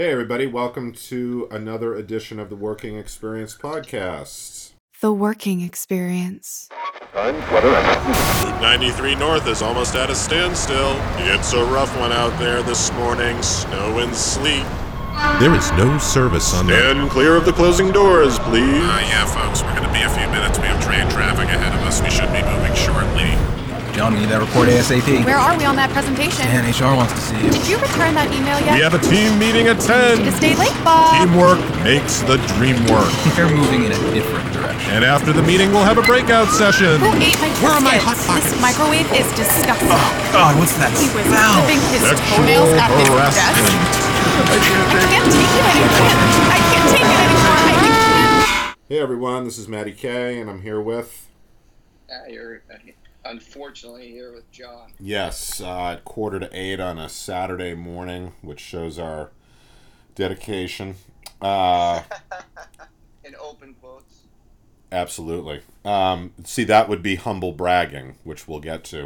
Hey, everybody, welcome to another edition of the Working Experience podcast. The Working Experience. Route 93 North is almost at a standstill. It's a rough one out there this morning, snow and sleet. There is no service on the... Stand clear of the closing doors, please. Yeah, folks, we're going to be a few minutes. We have train traffic ahead of us. We should be moving shortly. John, we need that report ASAP. Where are we on that presentation? And HR wants to see you. Did you return that email yet? We have a team meeting at 10. To stay late, Bob. Teamwork makes the dream work. They're moving in a different direction. And after the meeting, we'll have a breakout session. Who ate my Where are my biscuits? hot pockets? This microwave is disgusting. Oh, God, what's that He was smell? clipping his Sexual toenails at his desk. harassment. I can't take it anymore. I can't take it anymore. I can't. Hey, everyone, this is Matty K, and I'm here with... You're unfortunately here with John. Yes, at 7:45 on a Saturday morning, which shows our dedication. In open quotes. Absolutely. See, that would be humble bragging, which we'll get to.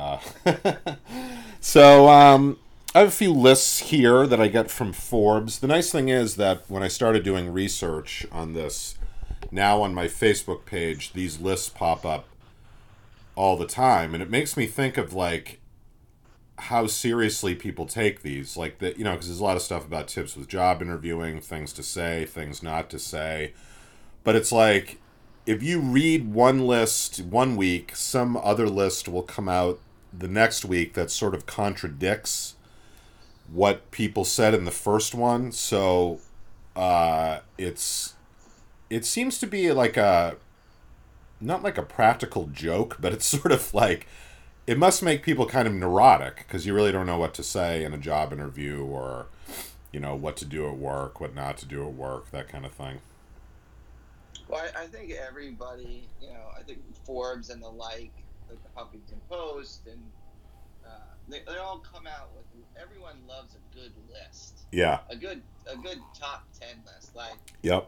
So, I have a few lists here that I get from Forbes. The nice thing is that when I started doing research on this, now on my Facebook page, these lists pop up all the time, and it makes me think of, like, how seriously people take these. Like, that, you know, because there's a lot of stuff about tips with job interviewing, things to say, things not to say. But it's like, if you read one list one week, some other list will come out the next week that sort of contradicts what people said in the first one. So it seems to be like not like a practical joke, but it's sort of like, it must make people kind of neurotic, because you really don't know what to say in a job interview, or, you know, what to do at work, what not to do at work, that kind of thing. Well, I think everybody, I think Forbes and the like the Huffington Post, and they all come out with, everyone loves a good list. Yeah. A good top 10 list. Like, Yep.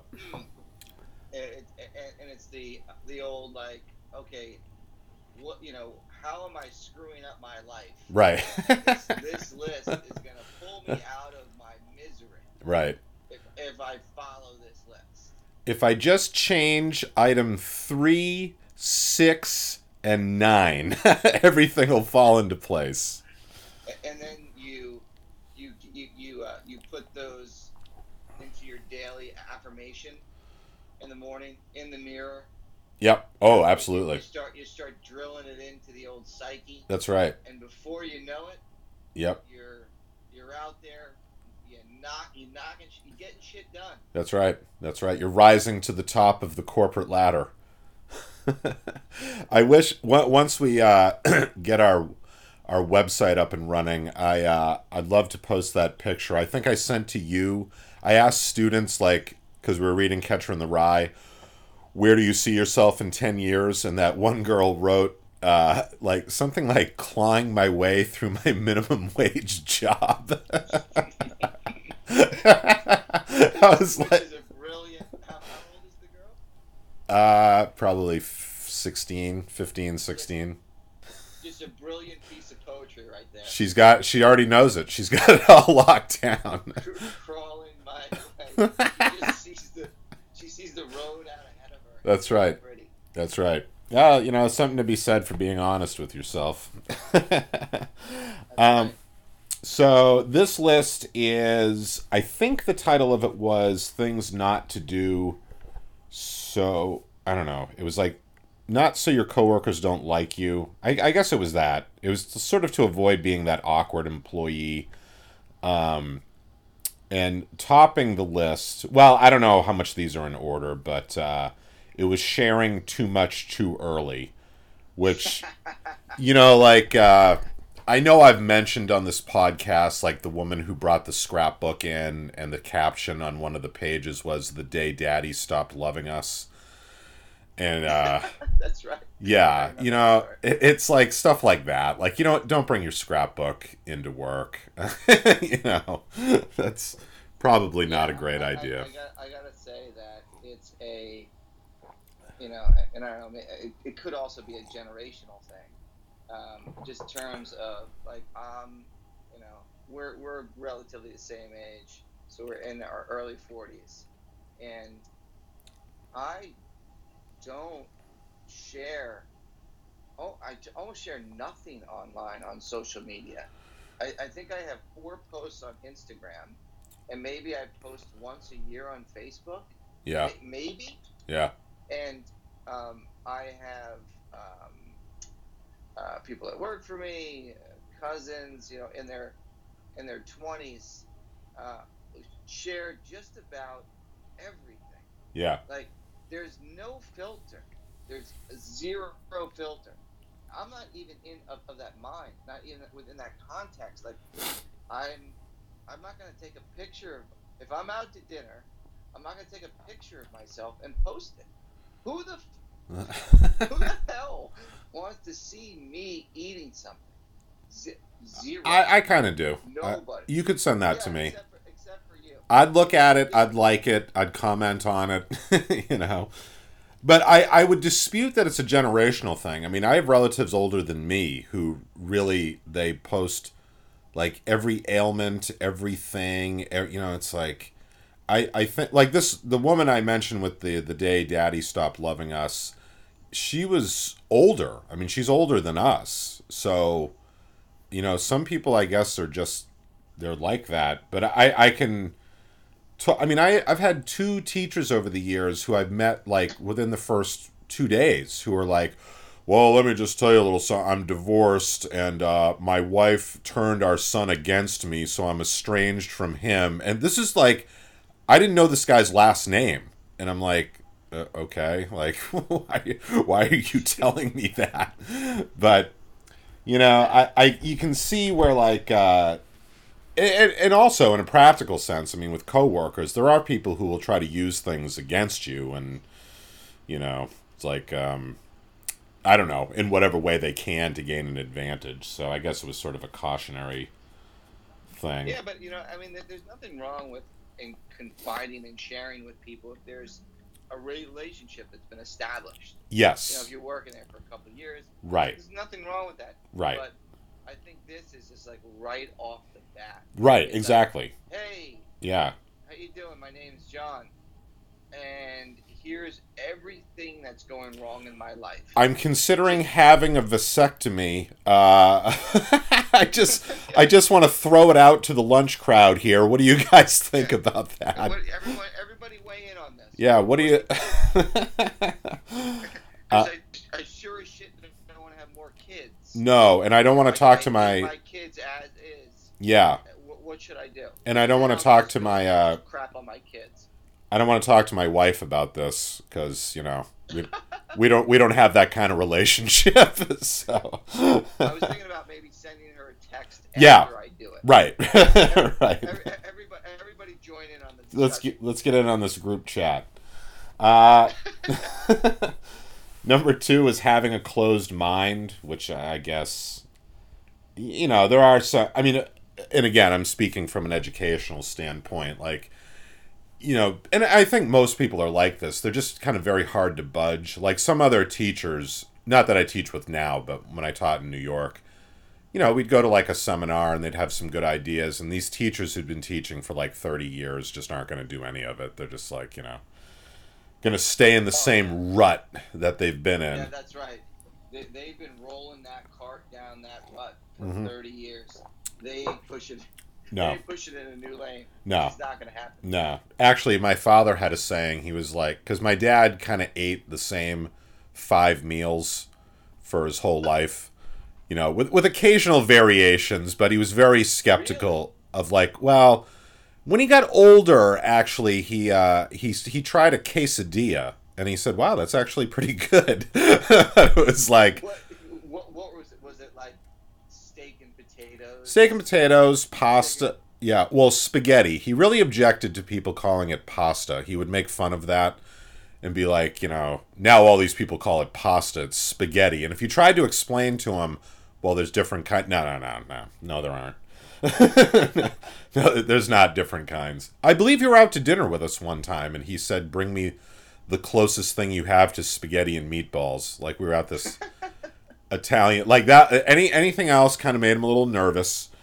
and it's the old, like, okay, what, how am I screwing up my life? Right. This list is going to pull me out of my misery. Right. If I follow this list. If I just change item 3, 6, and 9, everything will fall into place. And then you put those into your daily affirmation in the morning in the mirror. Yep. Oh, absolutely. You start drilling it into the old psyche. That's right. And before you know it, yep, you're out there, you're getting shit done. That's right. That's right. You're rising to the top of the corporate ladder. I wish once we get our website up and running, I'd love to post that picture. I think I sent to you. I asked students, like, because we were reading Catcher in the Rye, where do you see yourself in 10 years? And that one girl wrote, like, something like, clawing my way through my minimum wage job. I was like, This is a brilliant. How old is the girl? Probably 15, 16. Just a brilliant piece of poetry right there. She already knows it. She's got it all locked down. Crawling my way. She sees the road out ahead of her. That's right. Pretty. That's right. Something to be said for being honest with yourself. So this list is, I think the title of it was Things Not to Do. So, I don't know. It was like, not so your coworkers don't like you. I guess it was that. It was sort of to avoid being that awkward employee. And topping the list, well, I don't know how much these are in order, but it was sharing too much too early, which, like, I know I've mentioned on this podcast, like, the woman who brought the scrapbook in, and the caption on one of the pages was "The Day Daddy Stopped Loving Us." And that's right. Yeah, it's like stuff like that. Like, don't bring your scrapbook into work. That's probably not a great idea. I gotta say that it's a, and I don't know, it could also be a generational thing. Just in terms of, like, we're relatively the same age, so we're in our early 40s, and I don't share. Oh, I almost share nothing online on social media. I think I have 4 posts on Instagram, and maybe I post once a year on Facebook. Yeah. Maybe. Yeah. And I have people that work for me, cousins, in their 20s, share just about everything. Yeah. Like, there's no filter. There's zero filter. I'm not even of that mind, not even within that context. Like, I'm not going to take a picture if I'm out to dinner. I'm not going to take a picture of myself and post it. Who the hell wants to see me eating something? Zero. I kind of do. Nobody. You could send that to me. Except for you. I'd look at it. I'd like it. I'd comment on it. But I would dispute that it's a generational thing. I mean, I have relatives older than me who really, they post like every ailment, everything. It's like, I think like this, the woman I mentioned with the day Daddy stopped loving us, she was older. I mean, she's older than us. So, some people I guess are just, they're like that. But I've had 2 teachers over the years who I've met like within the first 2 days who are like, well, let me just tell you a little something. I'm divorced, and my wife turned our son against me, so I'm estranged from him. And this is like, I didn't know this guy's last name. And I'm like, okay, like, why are you telling me that? But, you can see where like, and also in a practical sense, I mean, with coworkers, there are people who will try to use things against you, and it's like I don't know, in whatever way they can to gain an advantage. So I guess it was sort of a cautionary thing. Yeah, but there's nothing wrong with confiding and sharing with people if there's a relationship that's been established. Yes. If you're working there for a couple of years, right? There's nothing wrong with that. Right. But I think this is just like right off the bat. Right, it's exactly. Like, hey. Yeah. How you doing? My name's John. And here's everything that's going wrong in my life. I'm considering having a vasectomy. I just want to throw it out to the lunch crowd here. What do you guys think about that? Everybody weigh in on this. Yeah, what do you... I sure as shit don't want to have more kids. No, and I don't want to talk to my kids as is. Yeah. What should I do? And I don't want to talk to my... crap on my kids. I don't want to talk to my wife about this because, we don't have that kind of relationship. So I was thinking about maybe sending her a text after I do it. Right. Right. Everybody join in on the discussion. Let's get in on this group chat. Number 2 is having a closed mind, which I guess, there are some, and again, I'm speaking from an educational standpoint, like, and I think most people are like this. They're just kind of very hard to budge. Like some other teachers, not that I teach with now, but when I taught in New York, we'd go to like a seminar and they'd have some good ideas. And these teachers who'd been teaching for like 30 years just aren't going to do any of it. They're just like, going to stay in the same rut that they've been in. Yeah, that's right. They've been rolling that cart down that rut for 30 years. They ain't pushing. No. They ain't pushing in a new lane. No. It's not going to happen. No. Actually, my father had a saying. He was like, because my dad kind of ate the same 5 meals for his whole life, with occasional variations, but he was very skeptical of like, well, when he got older, actually, he tried a quesadilla, and he said, wow, that's actually pretty good. It was like... What was it? Was it like steak and potatoes? Steak and potatoes, pasta. Yeah, well, spaghetti. He really objected to people calling it pasta. He would make fun of that and be like, now all these people call it pasta. It's spaghetti. And if you tried to explain to him, well, there's different kinds. No, there aren't. No, there's not different kinds. I believe you were out to dinner with us one time, and he said, bring me the closest thing you have to spaghetti and meatballs. Like, we were at this Italian... Like, that. Anything else kind of made him a little nervous.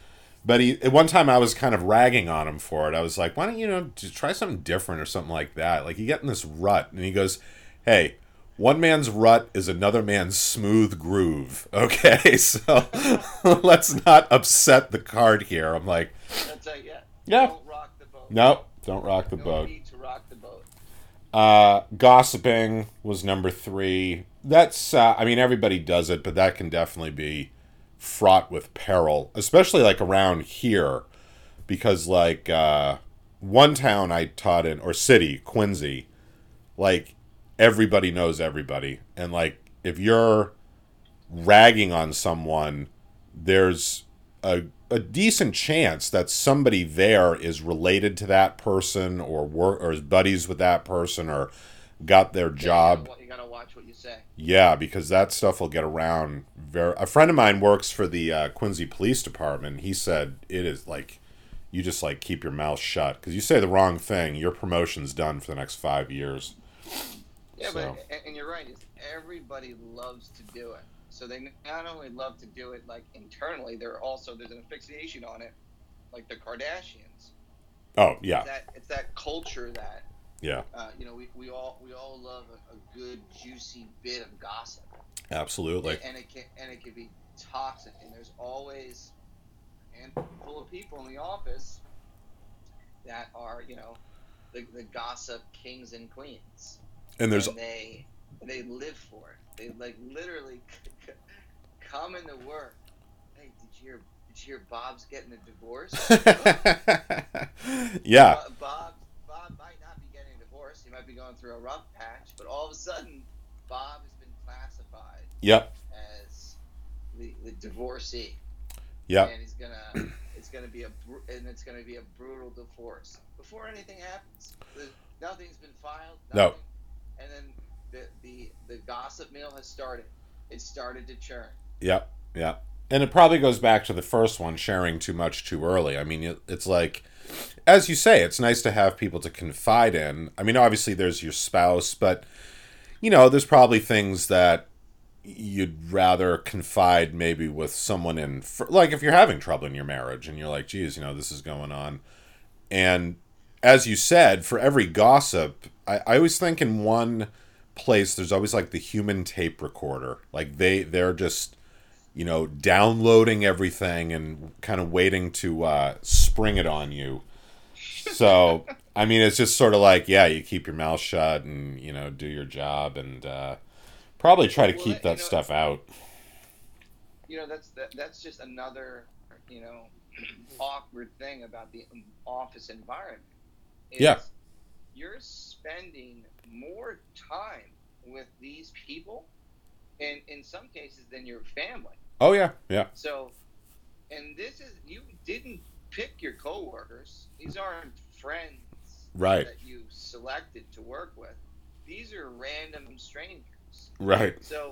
But at one time I was kind of ragging on him for it. I was like, why don't you just try something different or something like that? Like, you get in this rut. And he goes, hey, one man's rut is another man's smooth groove. Okay, so let's not upset the cart here. I'm like, That's like, yeah. Don't rock the boat. Nope, don't rock the No boat. need to rock the boat. Gossiping was number 3. That's, I mean, everybody does it, but that can definitely be fraught with peril, especially like around here, because like one town I taught in, or city, Quincy, like everybody knows everybody, and like if you're ragging on someone, there's a decent chance that somebody there is related to that person, or is buddies with that person, or got their job. You gotta watch what you say. Yeah, because that stuff will get around. A friend of mine works for the Quincy Police Department. He said it is like, you just like keep your mouth shut, because you say the wrong thing, your promotion's done for the next 5 years. Yeah, So. and you're right. Everybody loves to do it. So they not only love to do it like internally, there's an asphyxiation on it, like the Kardashians. Oh yeah. It's that culture that Yeah. we all love a good juicy bit of gossip. Absolutely. And it can be toxic. And there's always a handful of people in the office that are the gossip kings and queens. And there's they live for it. They like literally come into work. Hey, did you hear Bob's getting a divorce? Yeah. Bob might not be getting a divorce. He might be going through a rough patch, but all of a sudden, Bob has been classified. Yep. As the divorcee. Yep. And it's gonna be a brutal divorce before anything happens. Nothing's been filed. No. And then the gossip mill has started. It started to churn. Yep. Yep. And it probably goes back to the first one, sharing too much too early. I mean, it's like, as you say, it's nice to have people to confide in. I mean, obviously there's your spouse, but, there's probably things that you'd rather confide maybe with someone in, like if you're having trouble in your marriage and you're like, geez, this is going on. And as you said, for every gossip, I always think in one place there's always like the human tape recorder. Like they're just, downloading everything and kind of waiting to spring it on you. So, I mean, it's just sort of like, yeah, you keep your mouth shut and, do your job and probably try to keep that stuff out. That's just another, awkward thing about the office environment. Yeah. You're spending more time with these people, and in some cases, than your family. Oh, yeah, yeah. So, and you didn't pick your coworkers. These aren't friends right. that you selected to work with. These are random strangers. Right. So,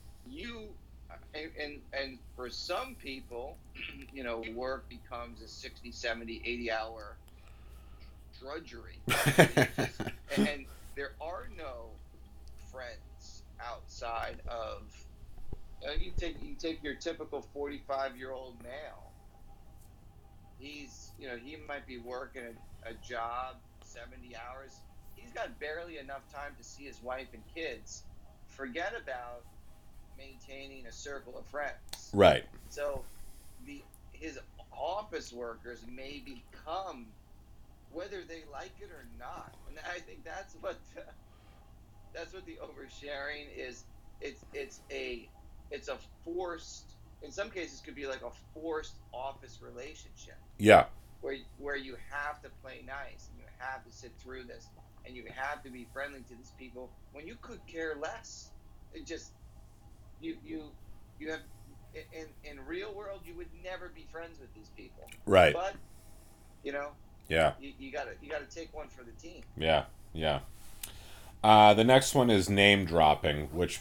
and for some people, work becomes a 60, 70, 80-hour drudgery. and there are no friends outside of you take your typical 45-year-old male. He's he might be working a job 70 hours. He's got barely enough time to see his wife and kids. Forget about maintaining a circle of friends. Right. So his office workers may become, whether they like it or not, and I think that's what the oversharing is. It's a forced, in some cases could be like a forced office relationship. Yeah. Where you have to play nice and you have to sit through this and you have to be friendly to these people when you could care less. It just you have in real world you would never be friends with these people. Right. But yeah. You gotta take one for the team. Yeah. Yeah. The next one is name dropping, which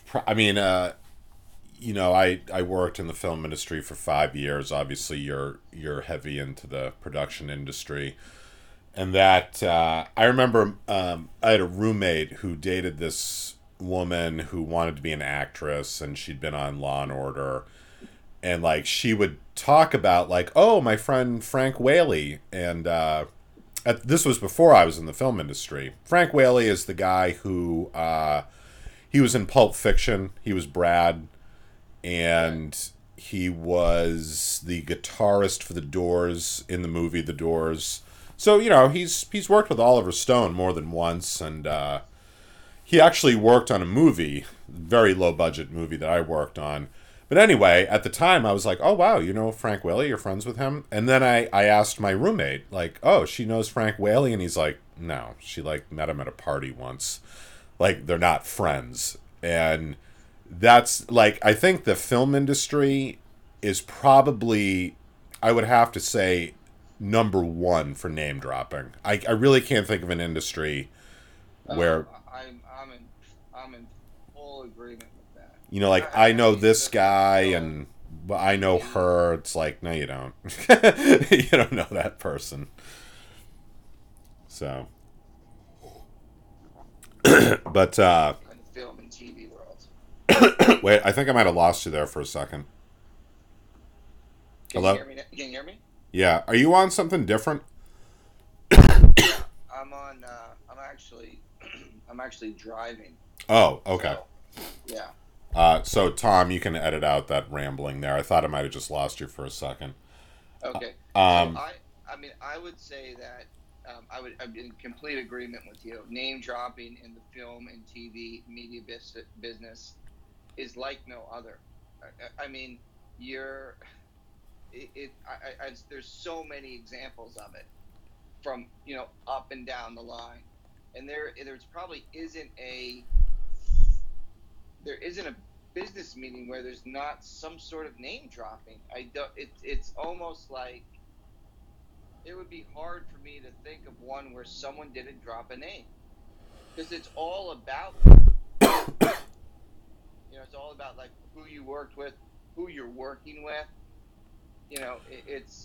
I worked in the film industry for 5 years. Obviously, you're heavy into the production industry, and that I remember I had a roommate who dated this woman who wanted to be an actress, and she'd been on Law and Order, and like she would talk about like, oh, my friend Frank Whaley, and this was before I was in the film industry. Frank Whaley is the guy who he was in Pulp Fiction. He was Brad, and he was the guitarist for the Doors in the movie The Doors. So, you know, he's worked with Oliver Stone more than once, and he actually worked on a movie, very low-budget movie that I worked on. But anyway, at the time, I was like, oh, wow, you know Frank Whaley? You're friends with him? And then I asked my roommate, like, oh, she knows Frank Whaley? And he's like, no, she, like, met him at a party once. Like, they're not friends. And that's, like, I think the film industry is probably, I would have to say, number one for name dropping. I really can't think of an industry where I'm in full agreement with that. You know, like I know this guy and I know her. It's like, no, you don't. You don't know that person. So, but In the film and TV world. wait, I think I might have lost you there for a second. Hello? Can you hear me? Yeah, are you on something different? I'm on. I'm actually driving. Oh, okay. So, yeah. So Tom, you can edit out that rambling there. I thought I might have just lost you for a second. Okay. Um, So I would say that I'm in complete agreement with you. Name dropping in the film and TV media business is like no other. I mean, there's so many examples of it from, you know, up and down the line, and there's probably isn't a business meeting where there's not some sort of name dropping. It's almost like it would be hard for me to think of one where someone didn't drop a name, because it's all about it's all about like who you worked with, who you're working with. You know, it's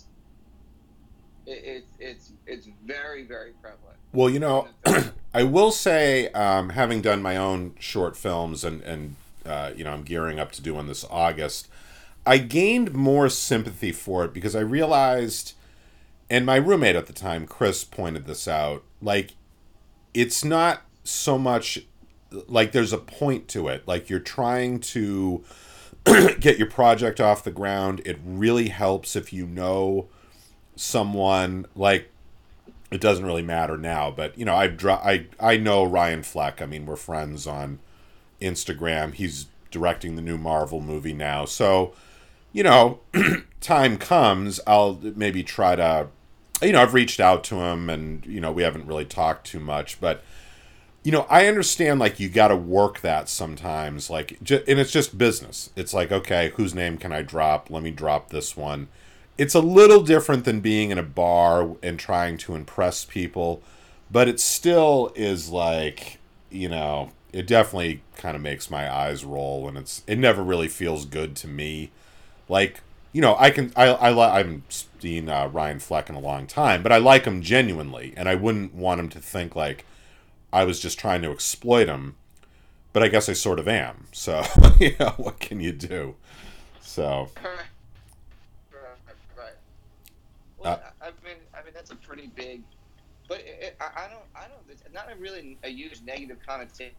very, very prevalent. Well, you know, I will say, having done my own short films and you know, I'm gearing up to do one this August, I gained more sympathy for it because I realized, and my roommate at the time, Chris, pointed this out, like, it's not so much, like, there's a point to it. Like, you're trying to get your project off the ground. It really helps if you know someone, like, it doesn't really matter now, but, you know, I know Ryan Fleck. I mean, we're friends on Instagram. He's directing the new Marvel movie now. So, you know, time comes, I'll maybe try to, you know, I've reached out to him and, you know, we haven't really talked too much, but, you know, I understand, like, you got to work that sometimes, like, and it's just business. It's like, okay, whose name can I drop? Let me drop this one. It's a little different than being in a bar and trying to impress people, but it still is like, you know, it definitely kind of makes my eyes roll, and it never really feels good to me. Like, you know, I haven't seen Ryan Fleck in a long time, but I like him genuinely, and I wouldn't want him to think like I was just trying to exploit him, but I guess I sort of am. So, you know, what can you do? So. Right. Well, I mean, that's a pretty big, but I don't. It's not a huge negative connotation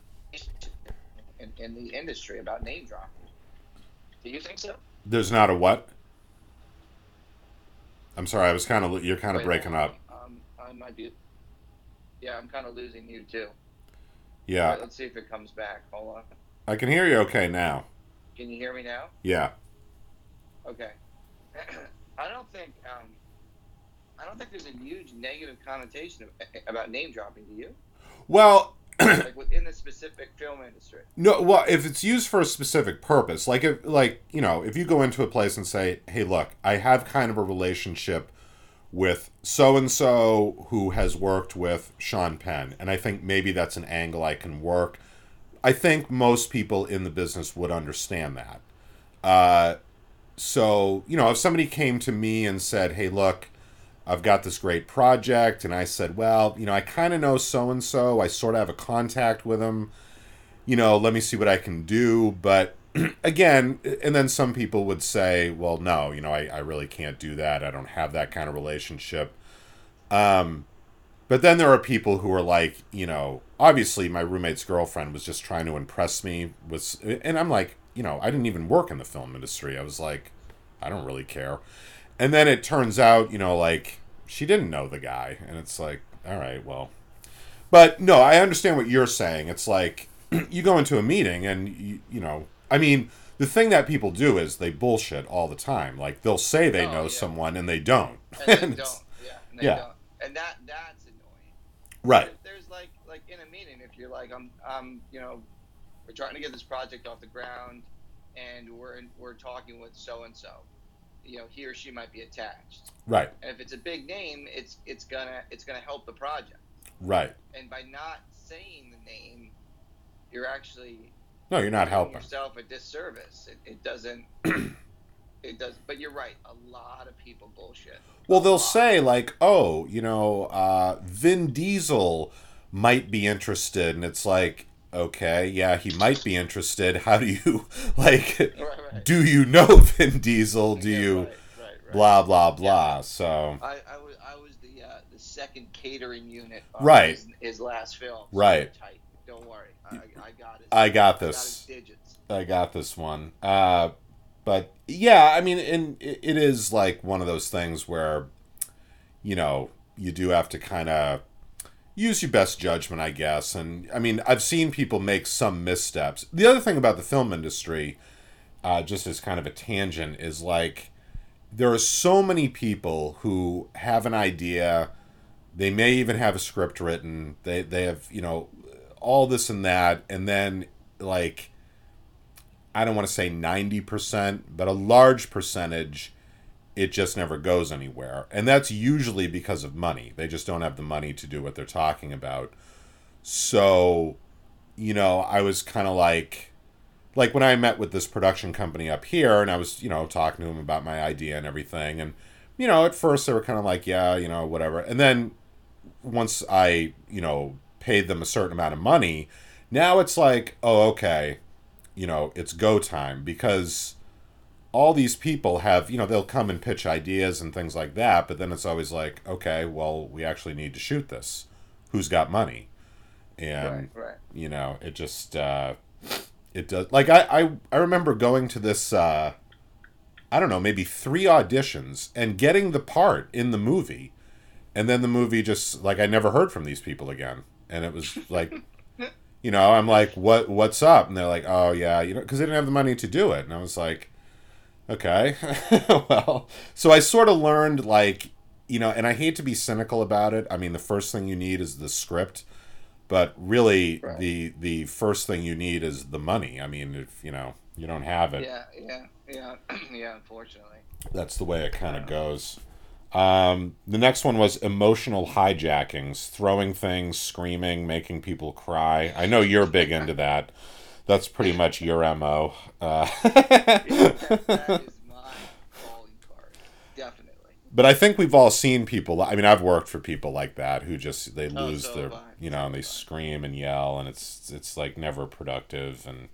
in the industry about name dropping. Do you think so? There's not a what? I'm sorry. You're kind of breaking up. I might be. Yeah, I'm kind of losing you too. Yeah. Right, let's see if it comes back. Hold on. I can hear you okay now. Can you hear me now? Yeah. Okay. I don't think there's a huge negative connotation about name dropping. Do you? Well, like within the specific film industry. No. Well, if it's used for a specific purpose, like you know, if you go into a place and say, "Hey, look, I have kind of a relationship with so-and-so who has worked with Sean Penn, and I think maybe that's an angle I can work." I think most people in the business would understand that. So, you know, if somebody came to me and said, "Hey, look, I've got this great project," and I said, "Well, you know, I kind of know so-and-so, I sort of have a contact with him, you know, let me see what I can do," but, again, and then some people would say, well, no, I really can't do that. I don't have that kind of relationship. But then there are people who are like, obviously my roommate's girlfriend was just trying to impress me and I'm like, I didn't even work in the film industry. I was like, I don't really care. And then it turns out, like she didn't know the guy, and it's like, all right, well, but no, I understand what you're saying. It's like you go into a meeting and the thing that people do is they bullshit all the time. Like they'll say they know someone and they don't. And they don't. Yeah. And they don't. And that's annoying. Right. There's like in a meeting, if you're like, we're trying to get this project off the ground, and we're talking with so and so, he or she might be attached. Right. And if it's a big name, it's gonna help the project. Right. And by not saying the name, you're actually you're not doing helping yourself a disservice. It doesn't. It does. But you're right. A lot of people bullshit. Well, they'll say like, Vin Diesel might be interested, and it's like, okay, yeah, he might be interested. How do you right. Do you know Vin Diesel? Do you right. blah blah blah? Yeah. So I was the second catering unit on right. his last film. So right. Tight. Don't worry. I got it. I got this. I got his digits. I got this one. But yeah, I mean, it is like one of those things where, you do have to kind of use your best judgment, I guess. And I mean, I've seen people make some missteps. The other thing about the film industry, just as kind of a tangent, is like there are so many people who have an idea. They may even have a script written. They have, all this and that. And then like, I don't want to say 90%, but a large percentage, it just never goes anywhere. And that's usually because of money. They just don't have the money to do what they're talking about. So, I was kind of like when I met with this production company up here, and I was, talking to them about my idea and everything. And, at first they were kind of like, yeah, whatever. And then once I, paid them a certain amount of money, now it's like, oh, okay, it's go time, because all these people have, they'll come and pitch ideas and things like that, but then it's always like, okay, well, we actually need to shoot this. Who's got money? And, right. It just, it does. Like, I remember going to this, I don't know, maybe 3 auditions and getting the part in the movie. And then the movie just, like, I never heard from these people again. And it was like... I'm like, what's up? And they're like, oh, yeah, because they didn't have the money to do it. And I was like, okay, well, so I sort of learned, like, and I hate to be cynical about it. I mean, the first thing you need is the script, but really right. the first thing you need is the money. I mean, if, you don't have it. Yeah, unfortunately. That's the way it kind of goes. The next one was emotional hijackings, throwing things, screaming, making people cry. I know you're big into that. That's pretty much your MO. That is my calling card, definitely. But I think we've all seen people. I mean, I've worked for people like that who just they lose their, and they scream and yell, and it's like never productive, and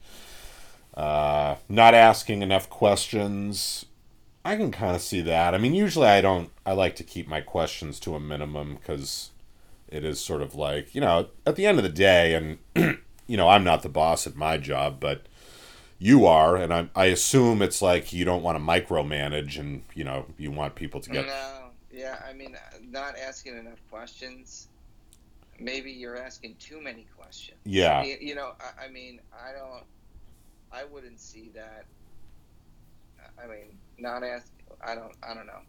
not asking enough questions. I can kind of see that. I mean, usually I like to keep my questions to a minimum, because it is sort of like, at the end of the day, and, I'm not the boss at my job, but you are, and I assume it's like you don't want to micromanage, and, you want people to get... No, yeah, I mean, not asking enough questions. Maybe you're asking too many questions. Yeah. I mean, I wouldn't see that. I mean... Not ask. I don't know.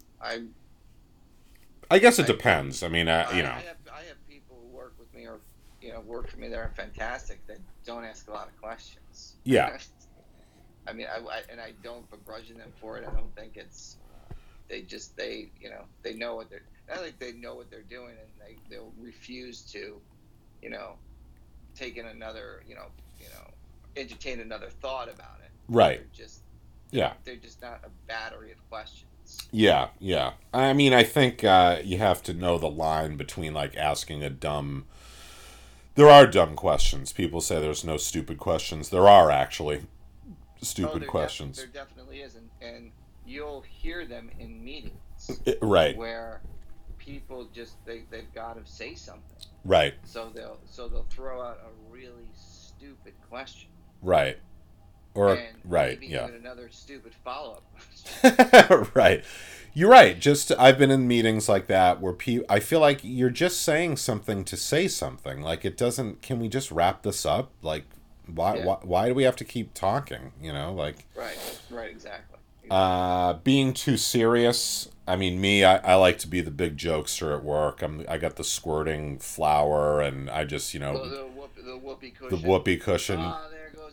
I guess it depends. I mean, I have people who work with me or work for me that are fantastic that don't ask a lot of questions. Yeah. I mean, I don't begrudge them for it. I don't think it's. They know what they're. I think they know what they're doing, and they'll refuse to, take in another, entertain another thought about it. Right. They're just not a battery of questions. Yeah. I mean, I think you have to know the line between, like, asking a dumb... There are dumb questions. People say there's no stupid questions. There are, actually. stupid questions. There definitely is, and you'll hear them in meetings. Right. Where people just they've got to say something. Right. So they'll throw out a really stupid question. Right. Or and right. Maybe Yeah. even another stupid follow-up question. Right. You're right. Just I've been in meetings like that where I feel like you're just saying something to say something. Like it doesn't. Can we just wrap this up? Like why do we have to keep talking? You know, like. Right. Exactly. Being too serious. I mean, I like to be the big jokester at work. I got the squirting flour, and I just, the whoopee cushion. The whoopee cushion. Ah, there goes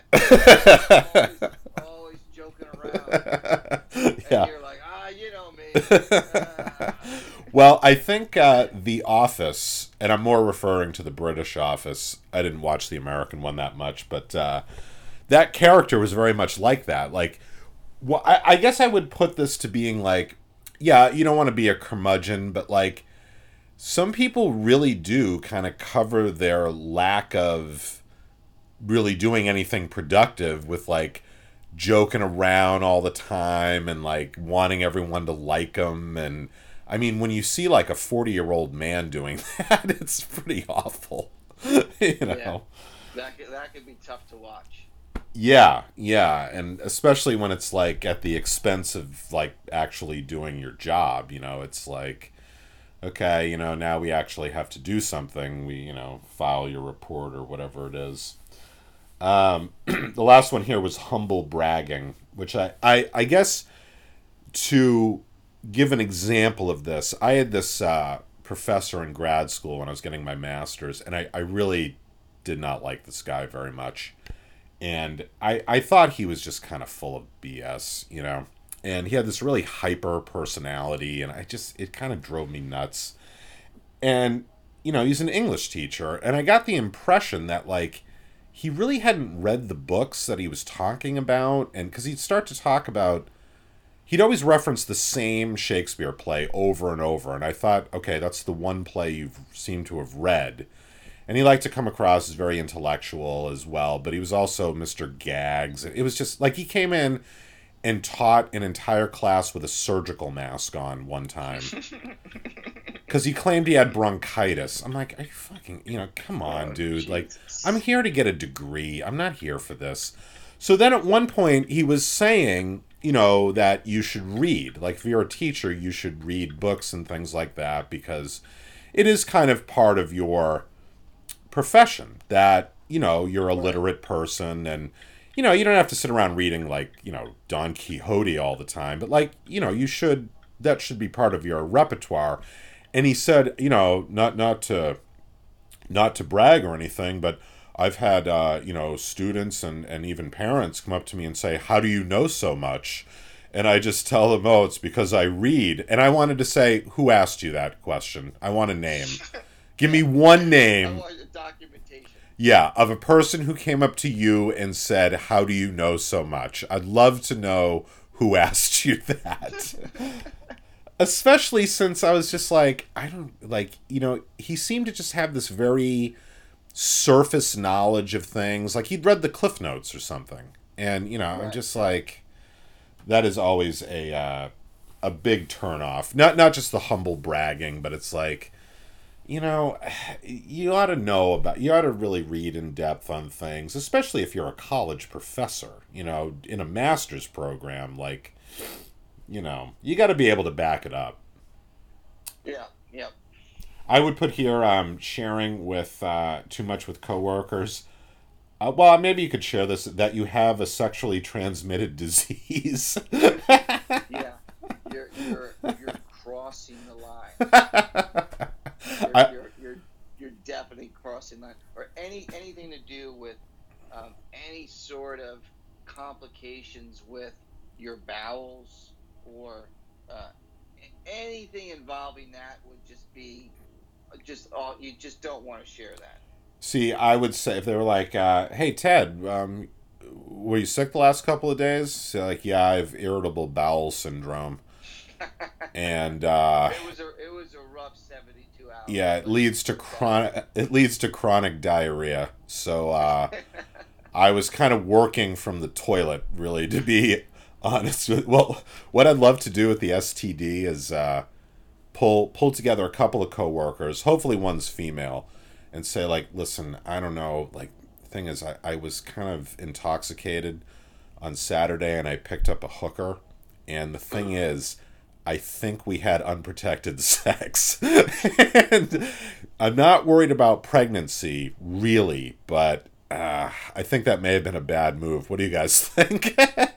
Matt. always joking around. Yeah. And you're like, you know me. Well, I think The Office, and I'm more referring to the British Office. I didn't watch the American one that much, but that character was very much like that. Like, well, I guess I would put this to being like, yeah, you don't want to be a curmudgeon, but like some people really do kind of cover their lack of really doing anything productive with like joking around all the time and like wanting everyone to like them. And I mean, when you see like a 40-year-old man doing that, it's pretty awful. You know, that could be tough to watch. Yeah, and especially when it's like at the expense of like actually doing your job, you know, it's like, okay, you know, now we actually have to do something. We, you know, file your report or whatever it is. The last one here was humble bragging, which I guess to give an example of this, I had this professor in grad school when I was getting my master's, and I really did not like this guy very much. And I thought he was just kind of full of BS, you know. And he had this really hyper personality, and it kind of drove me nuts. And, you know, he's an English teacher, and I got the impression that, like, he really hadn't read the books that he was talking about. And because he'd start to talk about, he'd always reference the same Shakespeare play over and over. And I thought, okay, that's the one play you seem to have read. And he liked to come across as very intellectual as well, but he was also Mr. Gags. It was just like he came in and taught an entire class with a surgical mask on one time. Because he claimed he had bronchitis. I'm like, are you fucking, you know, come on, dude. Jesus. Like, I'm here to get a degree. I'm not here for this. So then at one point he was saying, you know, that you should read. Like, if you're a teacher, you should read books and things like that because it is kind of part of your profession that, you know, you're a literate person and, you know, you don't have to sit around reading like, you know, Don Quixote all the time, but like, you know, that should be part of your repertoire. And he said, you know, not to brag or anything, but I've had, you know, students and even parents come up to me and say, how do you know so much? And I just tell them, oh, it's because I read. And I wanted to say, who asked you that question? I want a name. Give me one name. I want a documentation. Yeah, of a person who came up to you and said, how do you know so much? I'd love to know who asked you that. Especially since I was just like, I don't, like, you know, he seemed to just have this very surface knowledge of things. Like, he'd read the Cliff Notes or something. And, you know, right. I'm just like, that is always a big turnoff. Not just the humble bragging, but it's like, you know, you ought to really read in depth on things, especially if you're a college professor, you know, in a master's program, like, you know, you got to be able to back it up. Yeah. I would put here sharing with too much with coworkers. Well, maybe you could share this, that you have a sexually transmitted disease. Yeah, you're crossing the line. You're definitely crossing the line. Or anything to do with any sort of complications with your bowels or anything involving that would just be you just don't want to share that. See, I would say if they were like, hey, Ted, were you sick the last couple of days? So like, yeah, I have irritable bowel syndrome. And it was a rough 72 hours. Yeah, it leads to chronic diarrhea. So I was kind of working from the toilet, really, to be honest. Well, what I'd love to do with the STD is pull together a couple of coworkers, hopefully one's female, and say, like, listen, I don't know, like, the thing is, I was kind of intoxicated on Saturday, and I picked up a hooker, and the thing is, I think we had unprotected sex. And I'm not worried about pregnancy, really, but I think that may have been a bad move. What do you guys think? Let's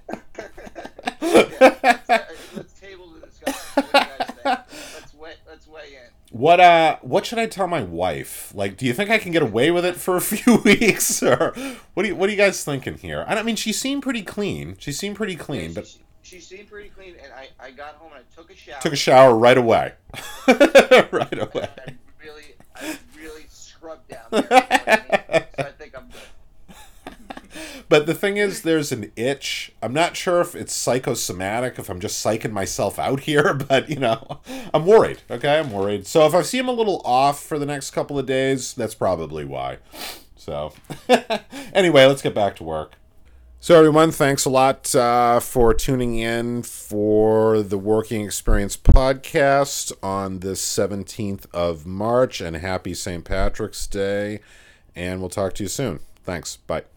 table the discussion. What do you guys think? Let's weigh in. What should I tell my wife? Like, do you think I can get away with it for a few weeks, or what are you guys thinking here? I mean, she seemed pretty clean. She seemed pretty clean, but she seemed pretty clean, and I got home and I took a shower. Took a shower right away. Right away. I really scrubbed down there. You know what I mean? So I think I'm good. But the thing is, there's an itch. I'm not sure if it's psychosomatic, if I'm just psyching myself out here, but, you know, I'm worried, okay? I'm worried. So if I see him a little off for the next couple of days, that's probably why. So, anyway, let's get back to work. So, everyone, thanks a lot for tuning in for the Working Experience podcast on this 17th of March, and happy St. Patrick's Day, and we'll talk to you soon. Thanks. Bye.